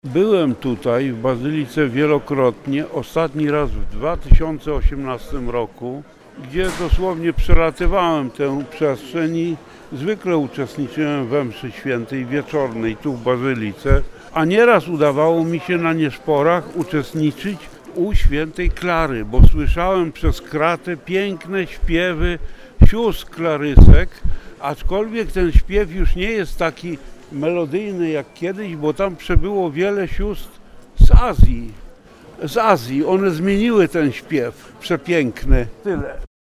Byłem tutaj w Bazylice wielokrotnie, ostatni raz w 2018 roku, gdzie dosłownie przelatywałem tę przestrzeń i zwykle uczestniczyłem we mszy świętej wieczornej tu w Bazylice, a nieraz udawało mi się na nieszporach uczestniczyć u świętej Klary, bo słyszałem przez kratę piękne śpiewy sióstr klarysek, aczkolwiek ten śpiew już nie jest taki melodyjny jak kiedyś, bo tam przybyło wiele sióstr z Azji. One zmieniły ten śpiew przepiękny. Tyle.